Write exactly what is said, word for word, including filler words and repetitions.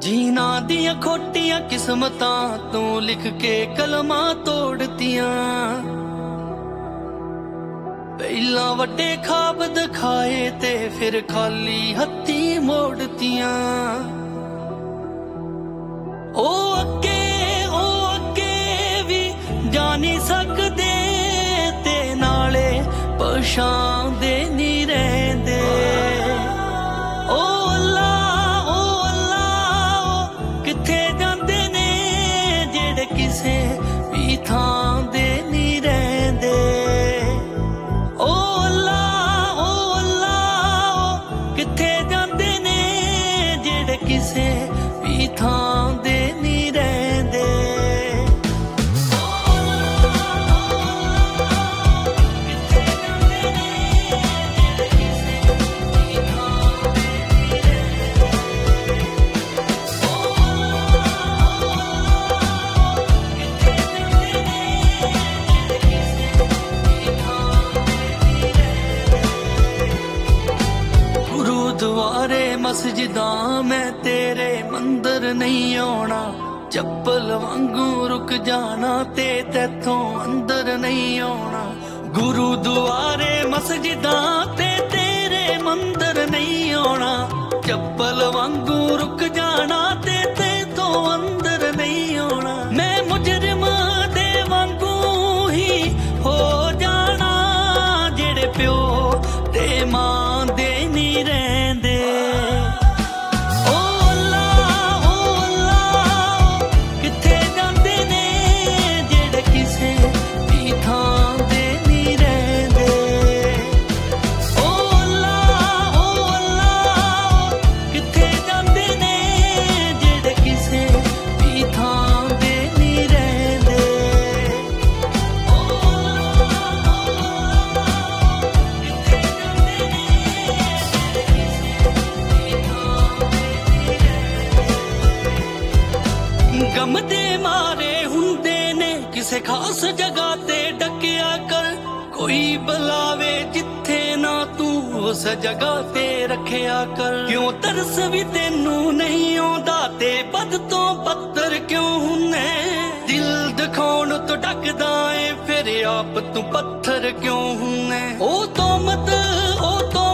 जीना दियां खोटियां किस्मतां तू लिख के कलमां तोड़तियां। पहला वड्डे ख्वाब दिखाए ते फिर खाली हत्थी मोड़तियां। ओ अगे ओ अगे भी जानी सकदे ते नाले पछाणदे नी रहिंदे। ओ अल्लाह ओ अल्लाह ओ किथे जांदे ने जेड़े किसे भी थां दे नी रहिंदे। ओ अल्लाह ओ अल्लाह ओ किथे जांदे ने जेड़े किसे भी थां दे नी रहिंदे। गुरुद्वारे मस्जिदां मैं तेरे मंदिर नहीं आना। चप्पल वांगू रुक जाना ते तैथों अंदर नहीं आना। गुरुद्वारे मस्जिदां ते तेरे मंदिर नहीं आना। चप्पल वांगू रुक जाना ते तैथों अंदर नहीं आना। मैं मुजरिम दे वांगू ही हो जाना जेड़े प्यो ते मां दे नी रहिंदे। गम दे मारे हुंदे ने किसे खास जगह ते डकिया कर। कोई बुलावे जिथे ना तू उस जगह ते रखिया कर। क्यों तरस भी तेनू नहीं आंदा ते बद तो बदतर क्यों हुन्ने। दिल दिखाउण तो डकदा ए फिर आप तू पत्थर क्यों हुन्ने। ओ तोमत ओ तो